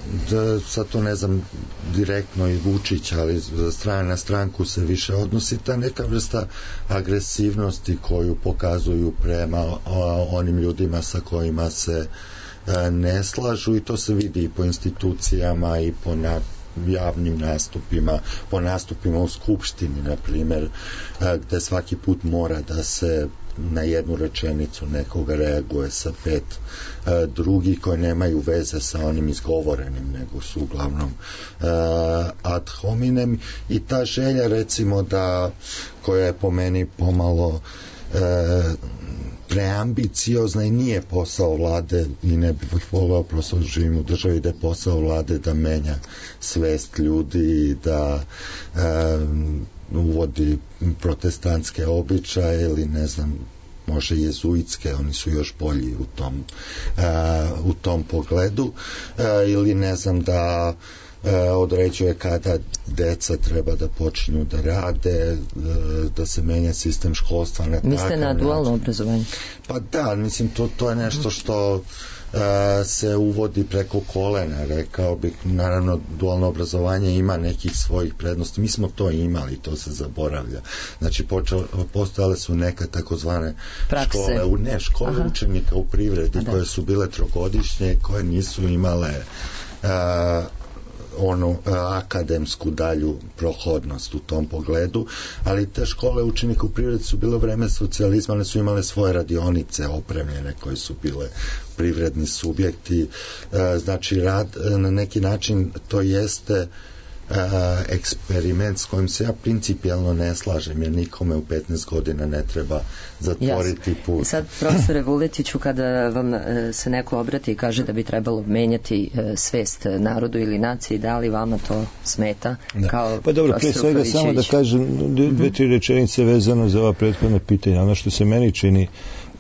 da, sad to ne znam direktno i Vučić, ali strana na stranku se više odnosi ta neka vrsta agresivnosti koju pokazuju prema a, onim ljudima sa kojima se a, ne slažu, i to se vidi i po institucijama i po na, javnim nastupima, po nastupima u skupštini, na primjer, gde svaki put mora da se na jednu rečenicu nekoga reaguje sa pet a, drugih koji nemaju veze sa onim izgovorenim, nego su uglavnom a, ad hominem, i ta želja, recimo, da koja je po meni pomalo a, preambiciozna i nije posao vlade, i ne bih voleo, prosto živim u državi da je posao vlade da menja svest ljudi, da um, uvodi protestantske običaje ili ne znam, može jezuitske, oni su još bolji u tom, uh, u tom pogledu, uh, ili ne znam, da određuje kada deca treba da počinju da rade, da se menja sistem školstva na takav način. Mislite na dualno obrazovanje? Pa da, mislim, to, to je nešto što uh, se uvodi preko kolena, rekao bih. Naravno, dualno obrazovanje ima nekih svojih prednosti. Mi smo to imali, to se zaboravlja. Znači, počeo, postojale su neke takozvane prakse. škole, ne, škole Aha. učenika u privredi, koje su bile trogodišnje, koje nisu imale uh, onu akademsku dalju prohodnost u tom pogledu, ali te škole učenika u privredi su bile u vreme socijalizma, one su imale svoje radionice opremljene koje su bile privredni subjekti, znači rad na neki način to jeste eksperiment s kojim se ja principijalno ne slažem, jer nikome u petnaest godina ne treba zatvoriti Jasne. put. Sad, profesore Vuletiću, kada vam se neko obrati i kaže da bi trebalo menjati svest narodu ili naciji, da li vama to smeta? Da. Kao pa dobro, pre svega samo da kažem dve, dve tri rečenice vezano za ova prethodna pitanja. Ono što se meni čini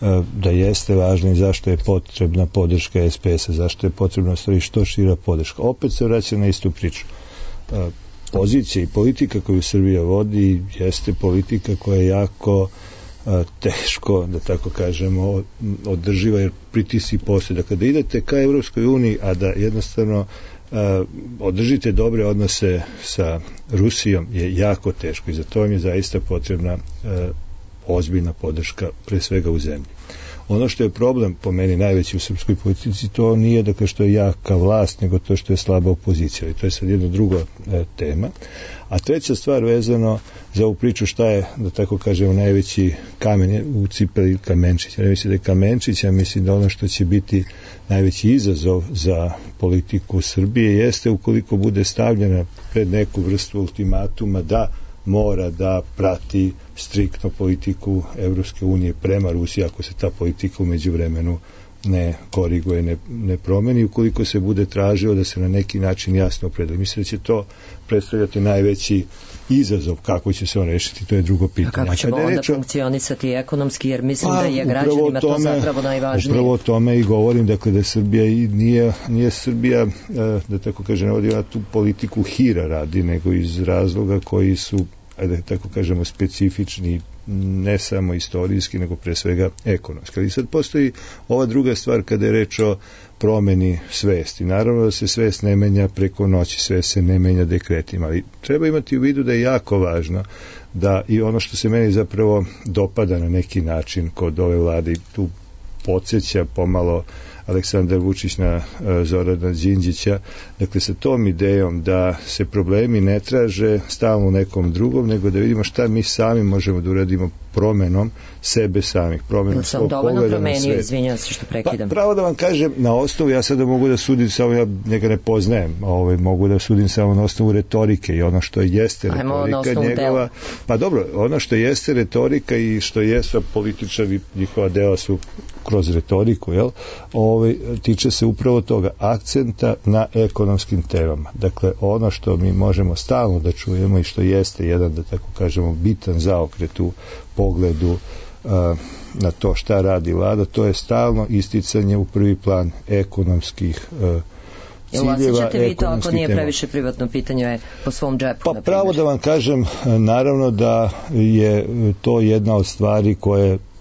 da jeste važno i zašto je potrebna podrška es pe es-a, zašto je potrebna što šira podrška. Opet se vraća na istu priču. Pozicija i politika koju Srbija vodi jeste politika koja je jako a, teško, da tako kažemo, održiva, jer pritisci postoje. Da kada idete ka Evropskoj uniji, a da jednostavno a, održite dobre odnose sa Rusijom, je jako teško, i za to vam je zaista potrebna a, ozbiljna podrška, pre svega u zemlji. Ono što je problem po meni najveći u srpskoj politici, to nije dakle što je jaka vlast, nego to što je slaba opozicija, i to je sad jedna druga e, tema. A treća stvar vezano za ovu priču, šta je, da tako kažemo, najveći kamen u cipeli kamenčića. Ne mislim da je kamenčić, a mislim da ono što će biti najveći izazov za politiku Srbije jeste ukoliko bude stavljena pred neku vrstu ultimatuma da mora da prati striktno politiku Evropske unije prema Rusiji, ako se ta politika u međuvremenu ne koriguje, ne, ne promeni, ukoliko se bude tražilo da se na neki način jasno opredeli. Mislim da će to predstavljati najveći izazov. Kako će se on rešiti, to je drugo pitanje. A kako ćemo onda reč... funkcionisati ekonomski, jer mislim pa, da je građanima tome, to zapravo najvažnije. Upravo o tome i govorim, dakle da Srbija i nije, nije Srbija, da tako kažem, ovdje na tu politiku hira radi, nego iz razloga koji su, da tako kažemo, specifični, ne samo istorijski, nego pre svega ekonomski. Ali sad postoji ova druga stvar kada je reč o promeni svesti. Naravno da se svest ne menja preko noći, svest se ne menja dekretima, ali treba imati u vidu da je jako važno da i ono što se meni zapravo dopada na neki način kod ove vlade, i tu podsjeća pomalo Aleksandar Vučić na uh, Zorana Đinđića, dakle sa tom idejom da se problemi ne traže stalno u nekom drugom, nego da vidimo šta mi sami možemo da uradimo promenom sebe samih, promenom svog pogleda na svet. Sam dovoljno promenio, izvinjam se što prekidam. Pa, pravo da vam kažem, na osnovu, ja sada mogu da sudim, samo ja njega ne poznajem, ovaj, mogu da sudim samo na osnovu retorike i ono što jeste Ajmo retorika njegova. Dela. Pa dobro, ono što jeste retorika i što jesu političari, njihova dela su kroz retoriku, jel? Ovaj, tiče se upravo toga akcenta na ekonomskim temama. Dakle, ono što mi možemo stalno da čujemo i što jeste jedan, da tako kažemo, bitan zaokret u pogledu uh, na to šta radi vlada, to je stalno isticanje u prvi plan ekonomskih uh, ciljeva. Jel osjećate vi to ako nije previše privatno pitanje je po svom džepu? Pa pravo da vam kažem, naravno da je to jedna od stvari koje uh,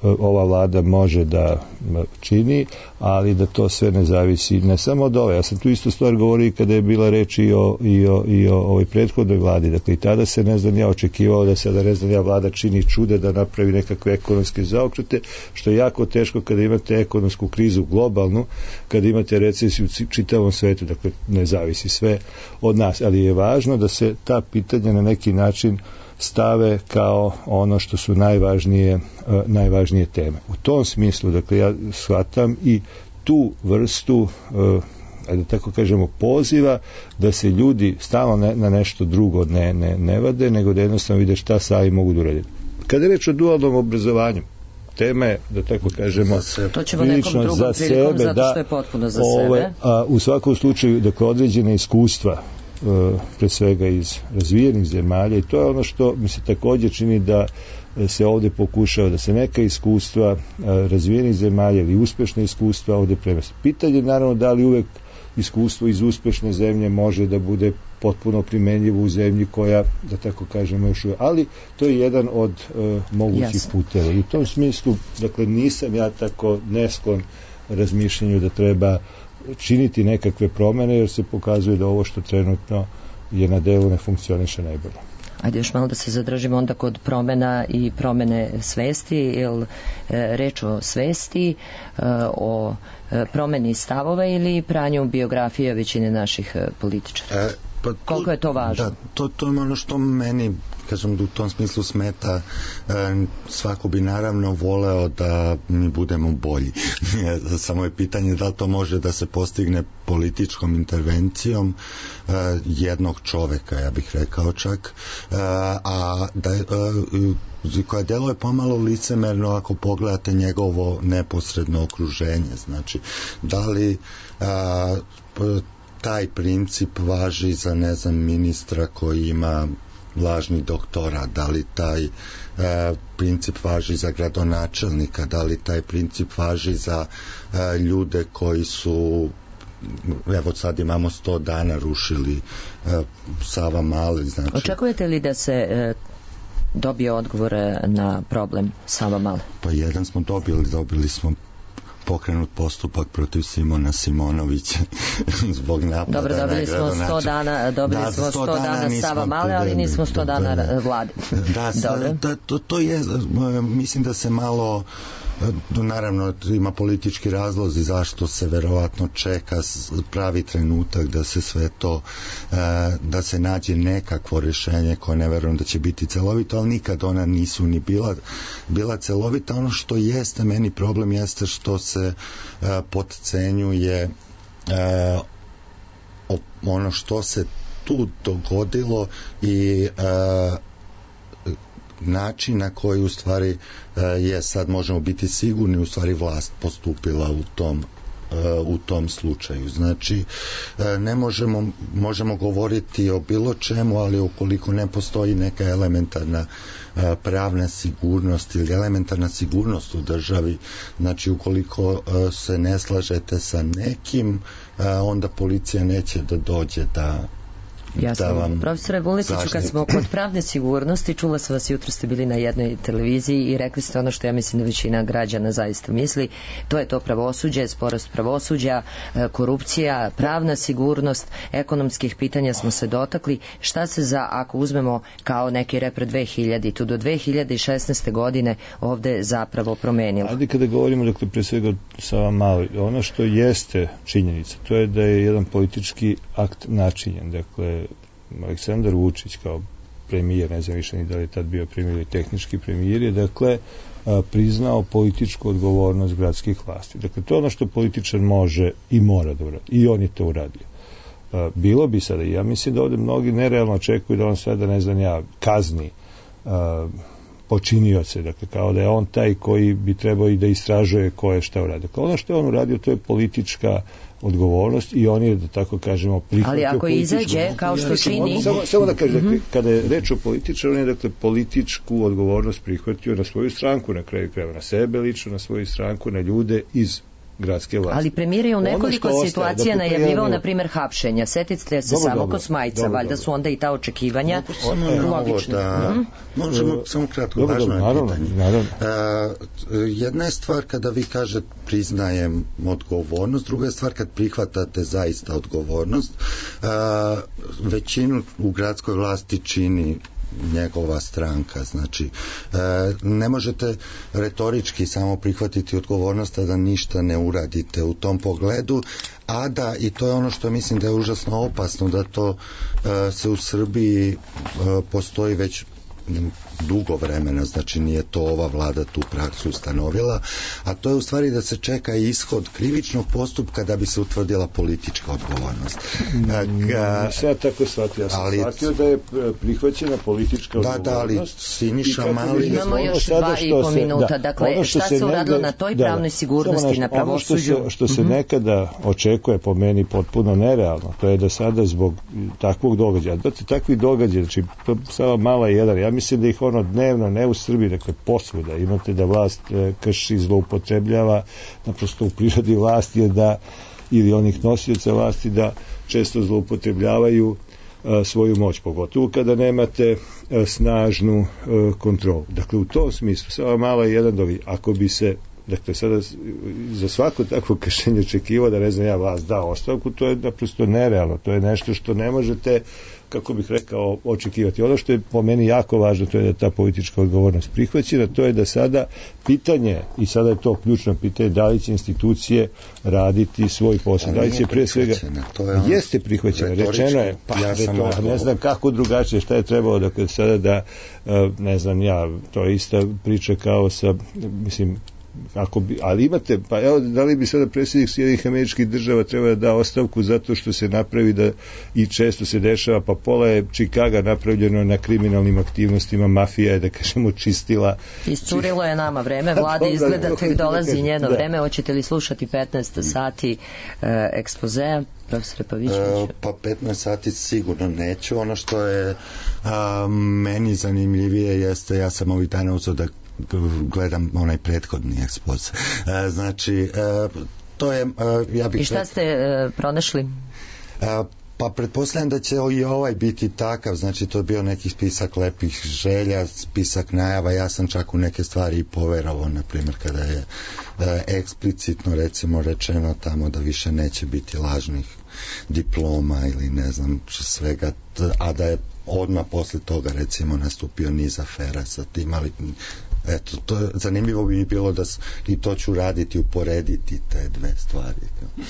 ova vlada može da čini, ali da to sve ne zavisi ne samo od ove. Ja sam tu isto stvar govorio kada je bila reč i o, i o, i o ovoj prethodnoj vladi. Dakle, i tada se, ne znam, ja očekivao da sada, ne znam, ja vlada čini čude da napravi nekakve ekonomske zaokrete, što je jako teško kada imate ekonomsku krizu globalnu, kada imate recesiju u čitavom svetu. Dakle, ne zavisi sve od nas, ali je važno da se ta pitanja na neki način stave kao ono što su najvažnije, uh, najvažnije teme. U tom smislu, dakle, ja shvatam i tu vrstu, uh, da tako kažemo, poziva da se ljudi stalno ne, na nešto drugo ne, ne, ne vade, nego da jednostavno vide šta sami mogu da uraditi. Kada je reč o dualnom obrazovanju, tema je, da tako kažemo, to ćemo nekom drugom za prilikom, sebe, zato što da, je potpuno za ove, sebe. A, u svakom slučaju, dakle, određene iskustva, Uh, pre svega iz razvijenih zemalja, i to je ono što mi se također čini da se ovdje pokušava, da se neka iskustva uh, razvijenih zemalja ili uspješne iskustva ovdje premesti. Pitanje naravno da li uvek iskustvo iz uspješne zemlje može da bude potpuno primenljivo u zemlji koja, da tako kažemo, još uvek, ali to je jedan od uh, mogućih puteva. I u tom smislu, dakle, nisam ja tako nesklon razmišljenju da treba činiti nekakve promene, jer se pokazuje da ovo što trenutno je na delu ne funkcioniše najbolje. Ajde još malo da se zadržimo onda kod promena i promene svesti, ili e, reč o svesti, e, o e, promeni stavova ili pranju biografije većine naših e, političara? E, pa to, koliko je to važno? Da, to, to je ono što meni, kažem, u tom smislu smeta. E, svako bi naravno voleo da mi budemo bolji. Samo je pitanje da li to može da se postigne političkom intervencijom e, jednog čoveka, ja bih rekao čak, e, a da e, koja deluje pomalo licemerno ako pogledate njegovo neposredno okruženje. Znači, da li a, taj princip važi za, ne znam, ministra koji ima lažni doktorat, da li taj e, princip važi za gradonačelnika, da li taj princip važi za e, ljude koji su, evo sad imamo sto dana rušili e, Sava Male. Znači... Očekujete li da se e, dobije odgovore na problem Sava Male? Pa jedan smo dobili, dobili smo pokrenut postupak protiv Simona Simonovića zbog napada. Dobro, dobili smo sto dana, dobili da, smo sto dana Sava Male, ali nismo sto dana vlade. Da, da, to, to je, mislim da se malo, naravno ima politički razlozi zašto se verovatno čeka pravi trenutak da se sve to, da se nađe nekakvo rješenje koje ne verujem da će biti celovito, ali nikad ona nisu ni bila, bila celovita. Ono što jeste meni problem jeste što se podcenjuje ono što se tu dogodilo i način na koji u stvari je, sad možemo biti sigurni, u stvari vlast postupila u tom u tom slučaju. Znači, ne možemo, možemo govoriti o bilo čemu, ali ukoliko ne postoji neka elementarna pravna sigurnost ili elementarna sigurnost u državi, znači ukoliko se ne slažete sa nekim, onda policija neće da dođe da Jasno. Profesore Vuletiću, kad smo kod pravne sigurnosti, čula sam vas, jutro ste bili na jednoj televiziji i rekli ste ono što ja mislim da većina građana zaista misli, to je to pravosuđe, sporost pravosuđa, korupcija, pravna sigurnost, ekonomskih pitanja smo se dotakli. Šta se za, ako uzmemo kao neki repre dve hiljadite tu do dve hiljade šesnaeste godine ovde zapravo promenilo? Ajde, kada govorimo, dakle, pre svega Sava Male, ono što jeste činjenica, to je da je jedan politički akt načinjen. Dakle, Aleksandar Vučić kao premijer, ne znam više ni da li je tad bio premijer ili tehnički premijer, je dakle priznao političku odgovornost gradskih vlasti. Dakle, to je ono što političar može i mora da uradi. I on je to uradio. Bilo bi sada, ja mislim da ovdje mnogi nerealno očekuju da on sada, ne znam ja, kazni počinioce, dakle, kao da je on taj koji bi trebao i da istražuje ko je šta uradio. Dakle, ono što je on uradio, to je politička odgovornost i on je, da tako kažemo, prihvatio. Ali ako izađe, kao što čini... Samo, samo da kažem, dakle, kada je reč o političaru, on je, dakle, političku odgovornost prihvatio na svoju stranku, na kraju krajeva, na sebe lično, na svoju stranku, na ljude iz gradske vlasti. Ali premijer je u nekoliko ostaje, situacija dakle, najavljivao, jedan... na primjer, hapšenja. Setite se dobro, samo dobro, Kosmajca, dobro, valjda dobro. su onda i ta očekivanja logične. Da, mm-hmm. Možemo samo kratko, dobro, važno je naravno, pitanje. Naravno. Uh, jedna je stvar kada vi kažete priznajem odgovornost, druga je stvar kad prihvatate zaista odgovornost. Uh, većinu u gradskoj vlasti čini njegova stranka, znači e, ne možete retorički samo prihvatiti odgovornost, a da ništa ne uradite u tom pogledu, a da, i to je ono što mislim da je užasno opasno, da to e, se u Srbiji e, postoji već dugo vremena, znači nije to ova vlada tu praksu ustanovila, a to je u stvari da se čeka ishod krivičnog postupka da bi se utvrdila politička odgovornost. Ga, Sve tako shvatio. Ja sam ali, shvatio da je prihvaćena politička da, odgovornost. Da, ali Siniša Mali... Imamo još dva i po minuta. Da, dakle, šta se uradilo na toj pravnoj sigurnosti, da, na pravosuđu? Ono što se, što se mm-hmm. nekada očekuje, po meni potpuno nerealno, to je da sada zbog takvog događaja, da takvih događaja, znači samo mala jedan, ja mislim da ih ono dnevno, ne u Srbiji, dakle posvuda imate da vlast e, krši, zloupotrebljava, naprosto u prirodi vlasti je da, ili onih nosioca vlasti da često zloupotrebljavaju e, svoju moć, pogotovo kada nemate e, snažnu e, kontrolu. Dakle, u tom smislu, samo mala jedan događaj, ako bi se dakle, sada za svako takvo kršenje očekivao da, ne znam, ja vas da ostavku, to je naprosto nerealno, to je nešto što ne možete, kako bih rekao, očekivati. Ono što je po meni jako važno, to je da ta politička odgovornost prihvaćena, to je da sada pitanje, i sada je to ključno pitanje, da li će institucije raditi svoj posao. Da li će pre svega... Je jeste prihvaćena, rečeno je, pa ja sam to, ne znam kako drugačije, šta je trebalo, dakle, sada da, ne znam, ja, to je ista priča kao sa, mislim, ako bi, ali imate, pa evo, da li bi sada predsjednik Sjedinjenih Američkih Država treba da da ostavku zato što se napravi da, i često se dešava, pa pola je Čikaga napravljeno na kriminalnim aktivnostima, mafija je, da kažemo, čistila. Iscurilo je nama vreme, vlade izgleda tek dolazi njeno vreme, hoćete li slušati petnaest sati e, ekspozea, profesore Pavićeviću? E, pa petnaest sati sigurno neću, ono što je a, meni zanimljivije jeste, ja sam ovih dana uzeo da gledam onaj prethodni ekspoz. E, znači, e, to je... E, ja bih I šta ste e, pronašli? E, pa pretpostavljam da će i ovaj biti takav, znači to je bio neki spisak lepih želja, spisak najava, ja sam čak u neke stvari i poverovao, na primjer kada je e, eksplicitno recimo rečeno tamo da više neće biti lažnih diploma ili ne znam svega, a da je odmah posle toga recimo nastupio niz afera sa tim, ali eto, to je, zanimljivo bi bilo da i to ću raditi, uporediti te dve stvari.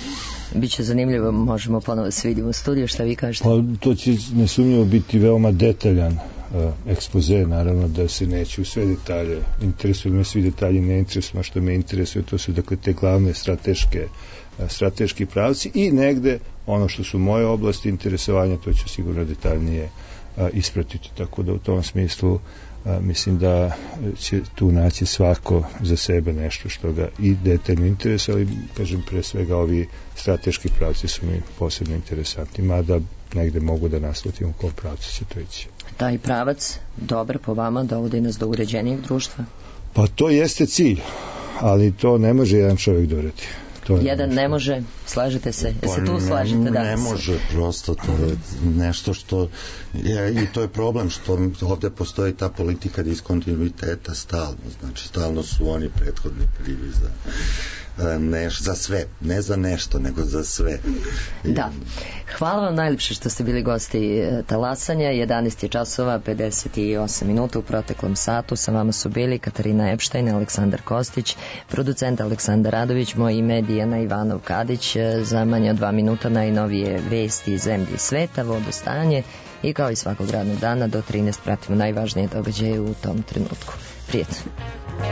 Biće zanimljivo, možemo ponovo se vidimo u studiju, šta vi kažete? Pa to će nesumnjivo biti veoma detaljan uh, ekspoze, naravno da se neće u sve detalje, interesuju me svi detalji, ne interesuju, što me interesuje, to su dakle te glavne strateške uh, strateški pravci i negde ono što su moje oblasti interesovanja, to ću sigurno detaljnije uh, ispratiti, tako da u tom smislu A, mislim da će tu naći svako za sebe nešto što ga i detaljno interesuje, ali kažem pre svega ovi strateški pravci su mi posebno interesantni, mada negde mogu da naslutim u kom pravcu će to ići. Taj pravac, dobar po vama, dovodi nas do uređenijeg društva? Pa to jeste cilj, ali to ne može jedan čovjek dorati. Jedan ne može, slažete se? Pa se tu slažete ne, danas? Ne može, prosto to je nešto što je, i to je problem što ovde postoji ta politika diskontinuiteta stalno, znači stalno su oni prethodni krivi za neš, za sve, ne za nešto, nego za sve. Da. Hvala vam najljepše što ste bili gosti Talasanja. jedanaest je časova, pedeset osam minuta u proteklom satu. Sa vama su bili Katarina Epštajn, Aleksandar Kostić, producent Aleksandar Radović, moje ime Dijana Ivanov Kadić. Za manje od dva minuta najnovije vesti iz zemlje i sveta, vodostanje i kao i svakog radnog dana do trinaest pratimo najvažnije događaje u tom trenutku. Prijetno.